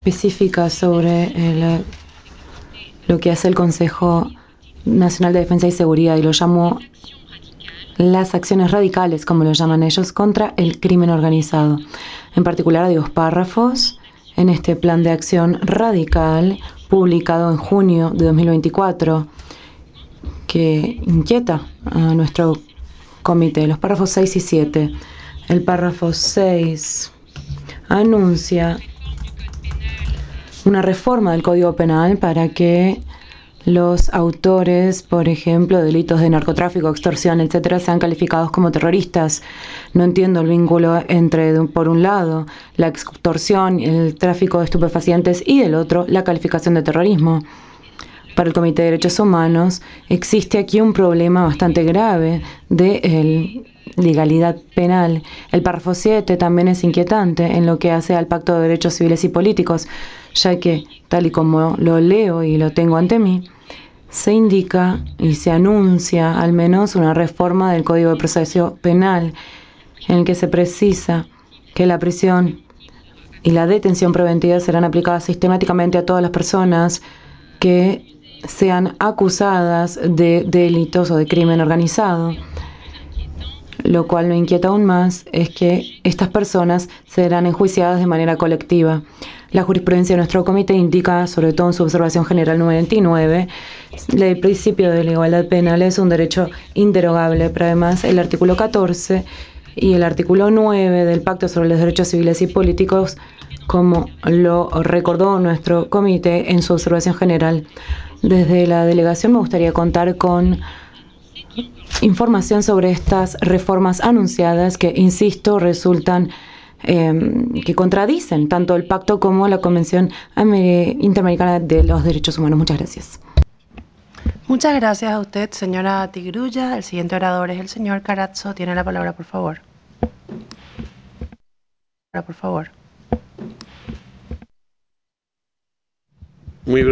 específica sobre lo que hace el Consejo Nacional de Defensa y Seguridad, y lo llamo las acciones radicales, como lo llaman ellos, contra el crimen organizado. En particular, hay 2 párrafos en este plan de acción radical publicado en junio de 2024 que inquieta a nuestro comité. Los párrafos 6 y 7. El párrafo 6 anuncia una reforma del Código Penal para que los autores, por ejemplo, de delitos de narcotráfico, extorsión, etcétera, sean calificados como terroristas. No entiendo el vínculo entre, por un lado, la extorsión, el tráfico de estupefacientes y, del otro, la calificación de terrorismo. Para el Comité de Derechos Humanos existe aquí un problema bastante grave de legalidad penal. El párrafo 7 también es inquietante en lo que hace al Pacto de Derechos Civiles y Políticos, ya que, tal y como lo leo y lo tengo ante mí, se indica y se anuncia al menos una reforma del Código de Proceso Penal en el que se precisa que la prisión y la detención preventiva serán aplicadas sistemáticamente a todas las personas que sean acusadas de delitos o de crimen organizado. Lo cual me inquieta aún más es que estas personas serán enjuiciadas de manera colectiva. La jurisprudencia de nuestro comité indica, sobre todo en su observación general número 29, el principio de la igualdad penal es un derecho inderogable, pero además el artículo 14 y el artículo 9 del Pacto sobre los Derechos Civiles y Políticos, como lo recordó nuestro comité en su observación general. Desde la delegación me gustaría contar con información sobre estas reformas anunciadas que, insisto, resultan que contradicen tanto el pacto como la Convención Interamericana de los Derechos Humanos. Muchas gracias. Muchas gracias a usted, señora Tigrulla. El siguiente orador es el señor Carazzo. Tiene la palabra, por favor. Muy